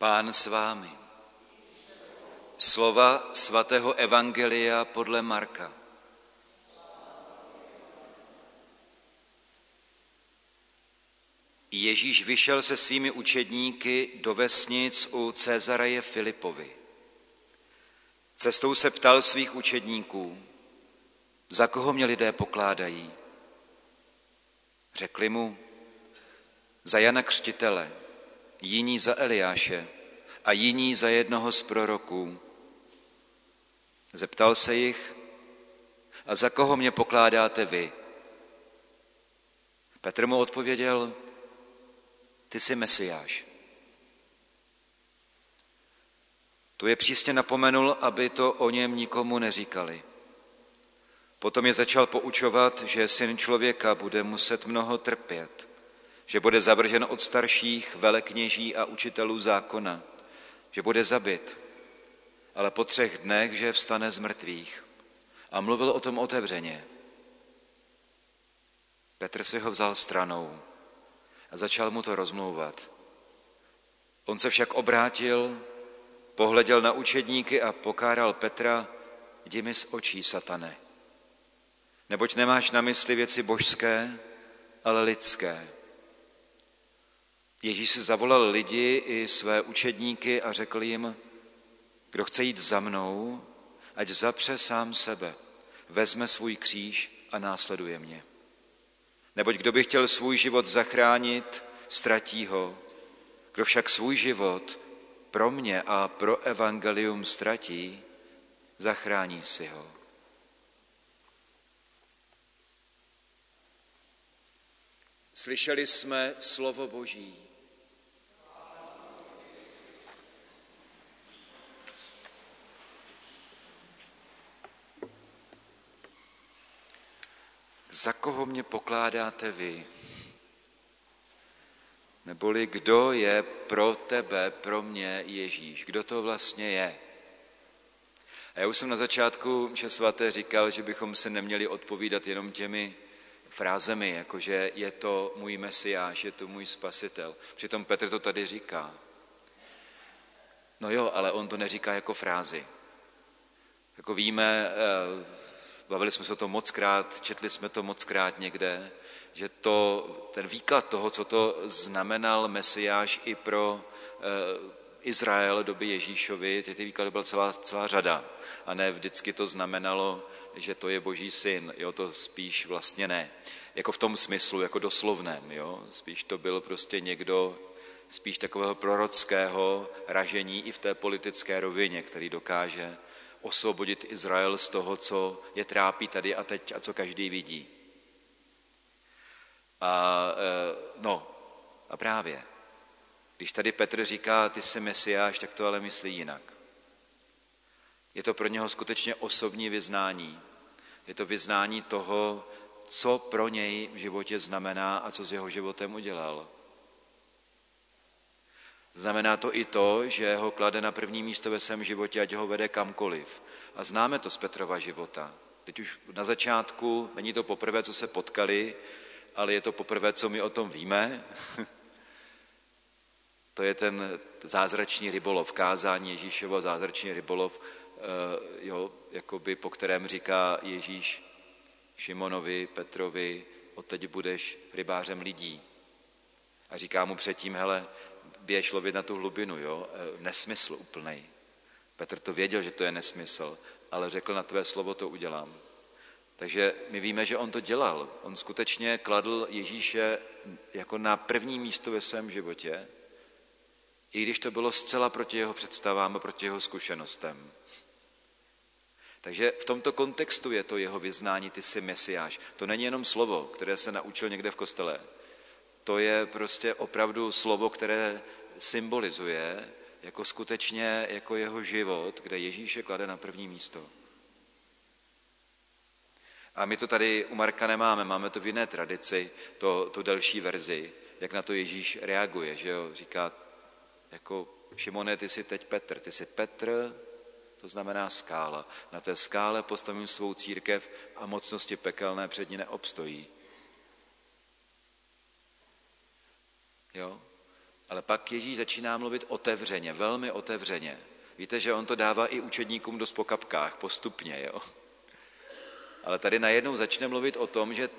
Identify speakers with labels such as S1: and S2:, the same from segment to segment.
S1: Pán s vámi. Slova svatého evangelia podle Marka. Ježíš vyšel se svými učedníky do vesnic u Cezareje Filipovi. Cestou se ptal svých učedníků, za koho mě lidé pokládají. Řekli mu, za Jana Křtitele, jiní za Eliáše a jiní za jednoho z proroků. Zeptal se jich, a za koho mě pokládáte vy? Petr mu odpověděl, ty jsi Mesiáš. Tu je přísně napomenul, aby to o něm nikomu neříkali. Potom je začal poučovat, že Syn člověka bude muset mnoho trpět, že bude zavržen od starších, velekněží a učitelů zákona, že bude zabit, ale po 3 dnech, že vstane z mrtvých. A mluvil o tom otevřeně. Petr si ho vzal stranou a začal mu to rozmlouvat. On se však obrátil, pohleděl na učedníky a pokáral Petra, jdi mi z očí, satane. Neboť nemáš na mysli věci božské, ale lidské. Ježíš si zavolal lidi i své učedníky a řekl jim, kdo chce jít za mnou, ať zapře sám sebe, vezme svůj kříž a následuje mě. Neboť kdo by chtěl svůj život zachránit, ztratí ho. Kdo však svůj život pro mě a pro evangelium ztratí, zachrání si ho. Slyšeli jsme slovo Boží. Za koho mě pokládáte vy? Neboli kdo je pro tebe, pro mě Ježíš? Kdo to vlastně je? A já už jsem na začátku mše svaté říkal, že bychom se neměli odpovídat jenom těmi frázemi, jakože je to můj Mesiáš, je to můj spasitel. Přitom Petr to tady říká. No jo, ale on to neříká jako frázi. Jako víme, bavili jsme se o tom mockrát, četli jsme to mockrát někde, že ten výklad toho, co to znamenal Mesiáš i pro Izrael doby Ježíšovi, ty výklady byla celá řada. A ne vždycky to znamenalo, že to je Boží syn, jo, to spíš vlastně ne. Jako v tom smyslu, jako doslovném, jo, spíš to byl prostě někdo spíš takového prorockého ražení i v té politické rovině, který dokáže osvobodit Izrael z toho, co je trápí tady a teď a co každý vidí. A právě, když tady Petr říká, ty jsi Mesiáš, tak to ale myslí jinak. Je to pro něho skutečně osobní vyznání. Je to vyznání toho, co pro něj v životě znamená a co s jeho životem udělal. Znamená to i to, že ho klade na první místo ve svém životě, ať ho vede kamkoliv. A známe to z Petrova života. Teď už na začátku, není to poprvé, co se potkali, ale je to poprvé, co my o tom víme. To je ten zázračný rybolov, kázání Ježíšovo, zázračný rybolov, jakoby po kterém říká Ježíš Šimonovi, Petrovi, odteď budeš rybářem lidí. A říká mu předtím, hele, běž lovit na tu hlubinu, jo? Nesmysl úplnej. Petr to věděl, že to je nesmysl, ale řekl, na tvé slovo to udělám. Takže my víme, že on to dělal. On skutečně kladl Ježíše jako na první místo ve svém životě, i když to bylo zcela proti jeho představám a proti jeho zkušenostem. Takže v tomto kontextu je to jeho vyznání, ty jsi Mesiáš. To není jenom slovo, které se naučil někde v kostele. To je prostě opravdu slovo, které symbolizuje jako skutečně jako jeho život, kde Ježíše klade na první místo. A my to tady u Marka nemáme, máme to v jiné tradici, tu delší verzi, jak na to Ježíš reaguje, že jo, říká jako Šimone, ty jsi teď Petr, ty jsi Petr, to znamená skála. Na té skále postavím svou církev a mocnosti pekelné před ní neobstojí. Jo? Ale pak Ježíš začíná mluvit otevřeně, velmi otevřeně. Víte, že on to dává i učedníkům dost po kapkách, postupně, jo. Ale tady najednou začne mluvit o tom, že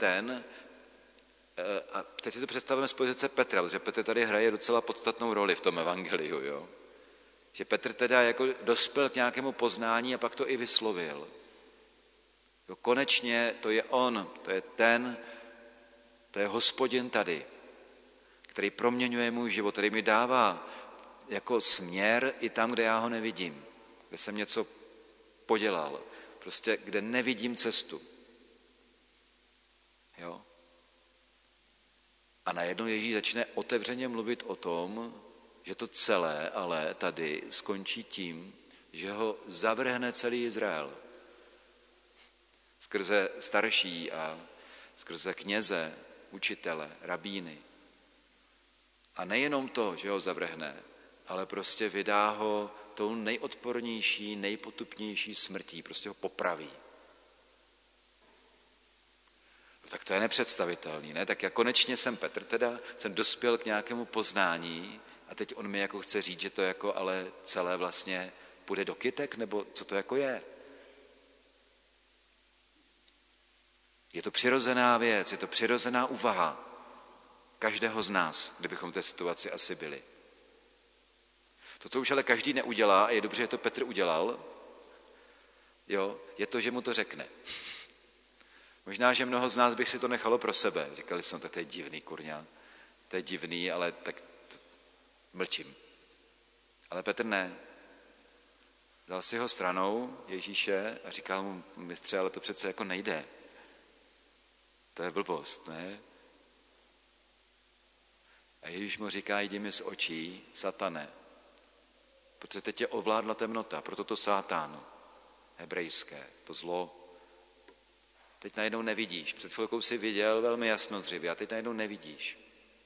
S1: a teď si to představujeme z pozice Petra, protože Petr tady hraje docela podstatnou roli v tom evangeliu, jo. Že Petr teda jako dospěl k nějakému poznání a pak to i vyslovil. Jo, konečně to je on, to je Hospodin tady, který proměňuje můj život, který mi dává jako směr i tam, kde já ho nevidím, kde jsem něco podělal, prostě kde nevidím cestu. Jo? A najednou Ježíš začne otevřeně mluvit o tom, že to celé ale tady skončí tím, že ho zavrhne celý Izrael. Skrze starší a skrze kněze, učitele, rabíny. A nejenom to, že ho zavrhne, ale prostě vydá ho tou nejodpornější, nejpotupnější smrtí, prostě ho popraví. No, tak to je nepředstavitelný, ne? Tak já konečně jsem dospěl k nějakému poznání a teď on mi jako chce říct, že to jako ale celé vlastně půjde do kytek, nebo co to jako je? Je to přirozená věc, je to přirozená úvaha každého z nás, kdybychom v té situaci asi byli. To, co už ale každý neudělá, a je dobře, že to Petr udělal, jo, je to, že mu to řekne. Možná, že mnoho z nás bych si to nechalo pro sebe. Říkali jsme, tak to je divný, kurňa, to je divný, ale tak mlčím. Ale Petr ne. Vzal si ho stranou Ježíše a říkal mu, mistře, ale to přece jako nejde. To je blbost, ne? A Ježíš mu říká, jdi mi z očí, satane, protože teď tě ovládla temnota, proto to sátán, hebrejské, to zlo. Teď najednou nevidíš, před chvilkou si viděl velmi jasnozřivě a teď najednou nevidíš.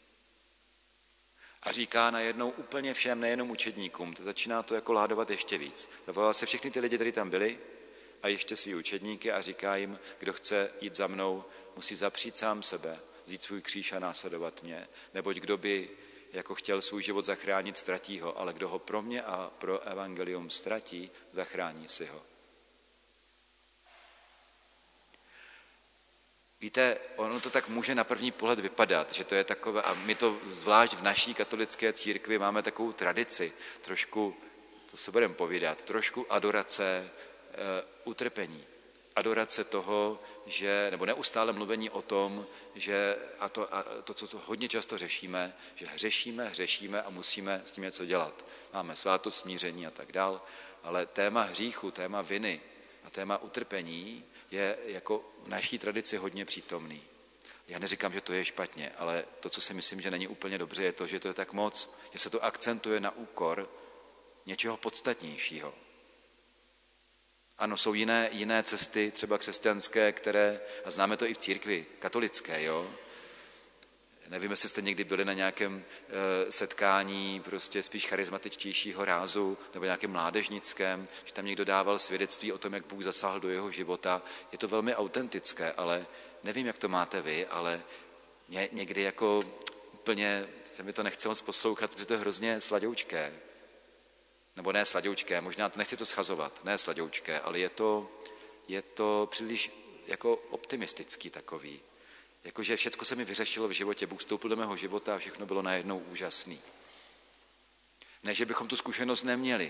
S1: A říká najednou úplně všem, nejenom učedníkům, to začíná to jako ládovat ještě víc. Zavolal se všechny ty lidi, kteří tam byli a ještě svý učedníky a říká jim, kdo chce jít za mnou, musí zapřít sám sebe, vzít svůj kříž a následovat mě, neboť kdo by jako chtěl svůj život zachránit, ztratí ho, ale kdo ho pro mě a pro evangelium ztratí, zachrání si ho. Víte, ono to tak může na první pohled vypadat, že to je takové, a my to zvlášť v naší katolické církvi máme takovou tradici, trošku, to se budeme povídat, trošku adorace utrpení. Adorace toho, že, nebo neustále mluvení o tom, že a to, co to hodně často řešíme, že hřešíme a musíme s tím něco dělat. Máme svátost, smíření a tak dál, ale téma hříchu, téma viny a téma utrpení je jako v naší tradici hodně přítomný. Já neříkám, že to je špatně, ale to, co si myslím, že není úplně dobře, je to, že to je tak moc, že se to akcentuje na úkor něčeho podstatnějšího. Ano, jsou jiné cesty, třeba křesťanské, které, a známe to i v církvi, katolické, jo. Nevím, jestli jste někdy byli na nějakém setkání prostě spíš charismatičtějšího rázu nebo nějakém mládežnickém, že tam někdo dával svědectví o tom, jak Bůh zasáhl do jeho života. Je to velmi autentické, ale nevím, jak to máte vy, ale mě někdy jako úplně se mi to nechce moc poslouchat, protože to je hrozně sladoučké. Nebo ne sladoučké, možná nechci to schazovat, ne sladoučké, ale je to příliš jako optimistický takový. Jakože všecko se mi vyřešilo v životě, Bůh vstoupil do mého života a všechno bylo najednou úžasný. Ne, že bychom tu zkušenost neměli,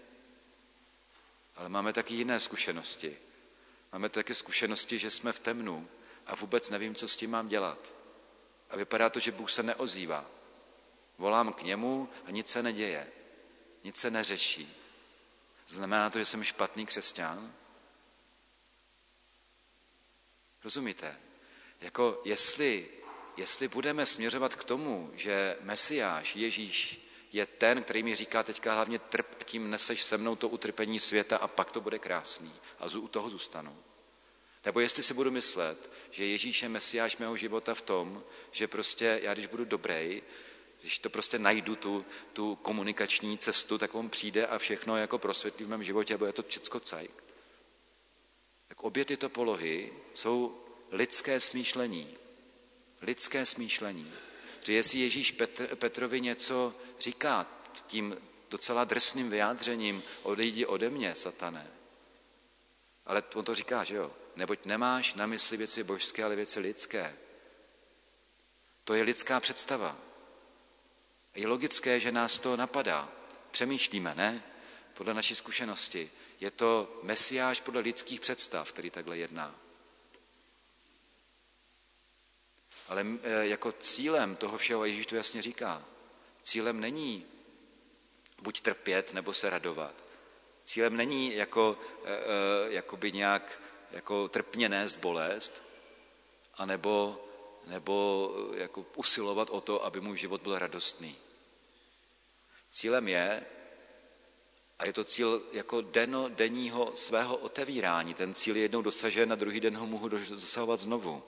S1: ale máme taky jiné zkušenosti. Máme taky zkušenosti, že jsme v temnu a vůbec nevím, co s tím mám dělat. A vypadá to, že Bůh se neozývá. Volám k němu a nic se neděje. Nic se neřeší. Znamená to, že jsem špatný křesťan? Rozumíte? Jako jestli budeme směřovat k tomu, že Mesiáš, Ježíš, je ten, který mi říká teďka hlavně trp, a tím neseš se mnou to utrpení světa a pak to bude krásný a u toho zůstanu. Nebo jestli si budu myslet, že Ježíš je Mesiáš mého života v tom, že prostě já, když budu dobrý, když to prostě najdu tu komunikační cestu, tak on přijde a všechno jako prosvětlí v mém životě a bude to všecko cajk. Tak obě tyto polohy jsou lidské smýšlení. Lidské smýšlení. Protože jestli Ježíš Petrovi něco říká tím docela drsným vyjádřením, odejdi ode mě, satane. Ale on to říká, že jo? Neboť nemáš na mysli věci božské, ale věci lidské. To je lidská představa. Je logické, že nás to napadá. Přemýšlíme, ne? Podle naší zkušenosti. Je to Mesiáš podle lidských představ, který takhle jedná. Ale jako cílem toho všeho, Ježíš to jasně říká, cílem není buď trpět, nebo se radovat. Cílem není jakoby nějak jako trpně nést bolest, anebo jako usilovat o to, aby můj život byl radostný. Cílem je, a je to cíl jako denního svého otevírání, ten cíl je jednou dosažen a druhý den ho mohu dosahovat znovu.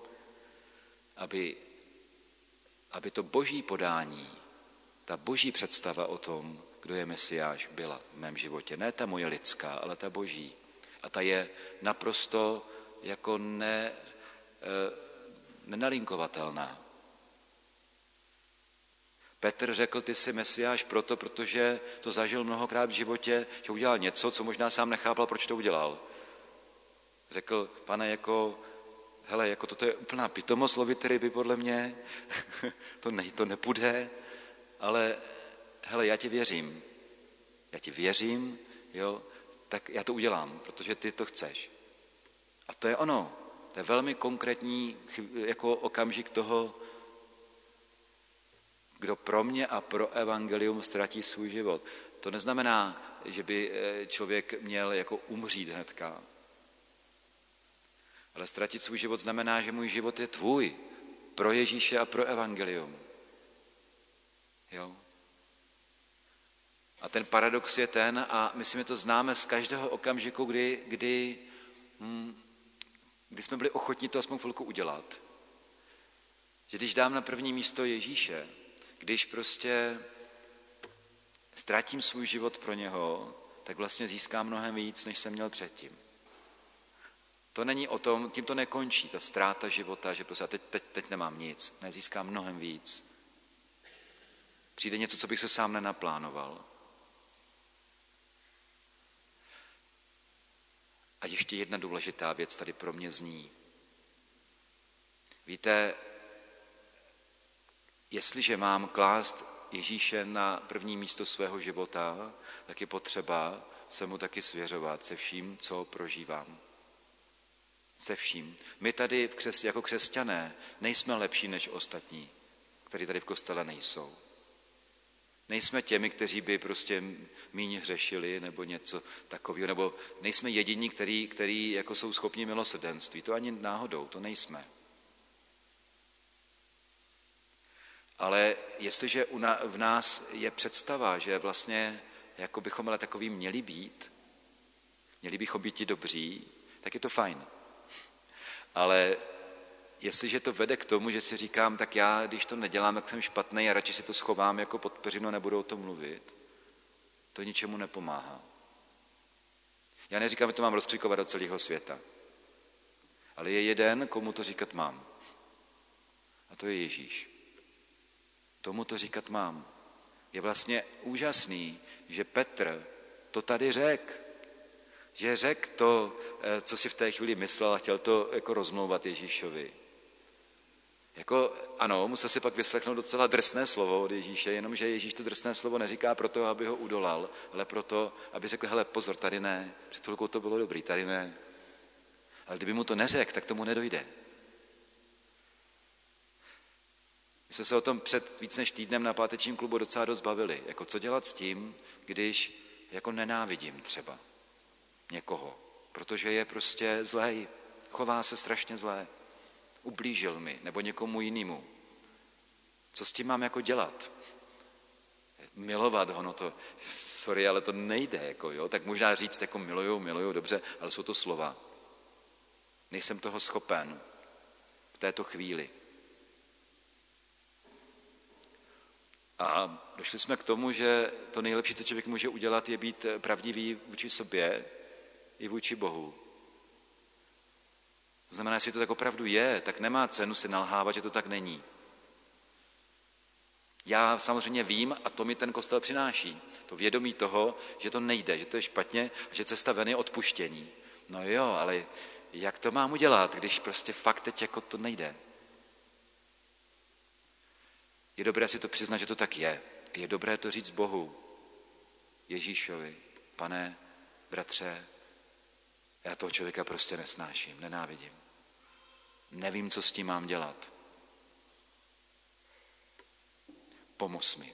S1: Aby to boží podání, ta boží představa o tom, kdo je Mesiáš, byla v mém životě. Ne ta moje lidská, ale ta boží. A ta je naprosto jako nenalinkovatelná. Petr řekl, ty jsi Mesiáš protože to zažil mnohokrát v životě, že udělal něco, co možná sám nechápal, proč to udělal. Řekl, pane, jako toto je úplná pitomost lovit ryby podle mě, to nepůjde, ale hele, já ti věřím, jo, tak já to udělám, protože ty to chceš. A to je ono, to je velmi konkrétní jako okamžik toho, kdo pro mě a pro evangelium ztratí svůj život. To neznamená, že by člověk měl jako umřít hnedka. Ale ztratit svůj život znamená, že můj život je tvůj, pro Ježíše a pro evangelium. Jo? A ten paradox je ten, a myslím, že to známe z každého okamžiku, kdy jsme byli ochotní to aspoň chvilku udělat. Že když dám na první místo Ježíše, když prostě ztratím svůj život pro něho, tak vlastně získám mnohem víc, než jsem měl předtím. To není o tom, tím to nekončí, ta ztráta života, že prostě teď nemám nic, ne, získám mnohem víc. Přijde něco, co bych se sám nenaplánoval. A ještě jedna důležitá věc tady pro mě zní. Víte, jestliže mám klást Ježíše na první místo svého života, tak je potřeba se mu taky svěřovat se vším, co prožívám. Se vším. My tady jako křesťané nejsme lepší než ostatní, kteří tady v kostele nejsou. Nejsme těmi, kteří by prostě míň hřešili nebo něco takového, nebo nejsme jediní, kteří jako jsou schopni milosrdenství. To ani náhodou, to nejsme. Ale jestliže v nás je představa, že vlastně jako bychom ale takový měli bychom být ti dobří, tak je to fajn. Ale jestliže to vede k tomu, že si říkám, tak já, když to nedělám, tak jsem špatný a radši si to schovám jako pod peřinu a nebudu o tom mluvit, to ničemu nepomáhá. Já neříkám, že to mám rozkřikovat do celého světa. Ale je jeden, komu to říkat mám. A to je Ježíš. Tomu to říkat mám. Je vlastně úžasný, že Petr to tady řekl. Že řekl to, co si v té chvíli myslel a chtěl to jako rozmlouvat Ježíšovi. Jako ano, musel si pak vyslechnout docela drsné slovo od Ježíše, jenomže Ježíš to drsné slovo neříká proto, aby ho udolal, ale proto, aby řekl, hele, pozor, tady ne, před chvilkou to bylo dobrý, tady ne. Ale kdyby mu to neřekl, tak tomu nedojde. My jsme se o tom před víc než týdnem na pátečním klubu docela dost bavili. Jako co dělat s tím, když jako nenávidím třeba někoho, protože je prostě zlej, chová se strašně zlé, ublížil mi nebo někomu jinému. Co s tím mám jako dělat? Milovat ho, no to, sorry, ale to nejde, jako jo, tak možná říct jako miluju, dobře, ale jsou to slova. Nejsem toho schopen v této chvíli. A došli jsme k tomu, že to nejlepší, co člověk může udělat, je být pravdivý vůči sobě i vůči Bohu. To znamená, jestli to tak opravdu je, tak nemá cenu si nalhávat, že to tak není. Já samozřejmě vím, a to mi ten kostel přináší, to vědomí toho, že to nejde, že to je špatně a že cesta ven je odpuštění. No jo, ale jak to mám udělat, když prostě fakt teď jako to nejde? Je dobré si to přiznat, že to tak je. Je dobré to říct Bohu, Ježíšovi, Pane, bratře, já toho člověka prostě nesnáším, nenávidím. Nevím, co s tím mám dělat. Pomoz mi.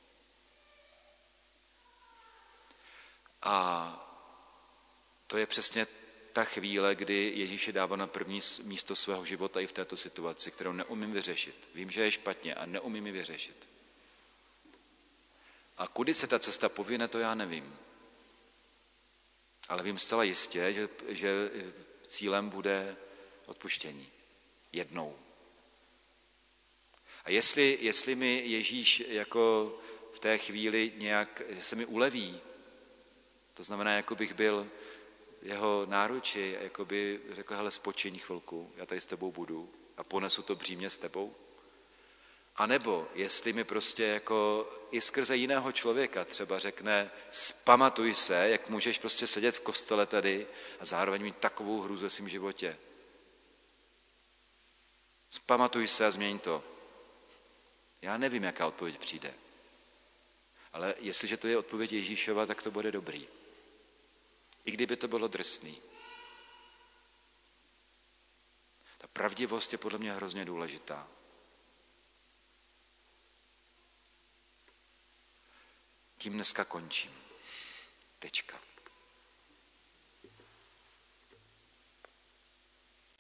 S1: A to je přesně ta chvíle, kdy Ježíš je dává na první místo svého života i v této situaci, kterou neumím vyřešit. Vím, že je špatně a neumím ji vyřešit. A kudy se ta cesta pověne, to já nevím. Ale vím zcela jistě, že cílem bude odpuštění. Jednou. A jestli mi Ježíš jako v té chvíli nějak se mi uleví, to znamená, jako bych byl jeho náruči, jako by řekl, hele, spočiň chvilku, já tady s tebou budu a ponesu to břímě s tebou. A nebo jestli mi prostě jako i skrze jiného člověka třeba řekne, vzpamatuj se, jak můžeš prostě sedět v kostele tady a zároveň mít takovou hru ve svém životě. Vzpamatuj se a změň to. Já nevím, jaká odpověď přijde. Ale jestliže to je odpověď Ježíšova, tak to bude dobrý. I kdyby to bylo drsný. Ta pravdivost je podle mě hrozně důležitá. Tím dneska končím. Tečka.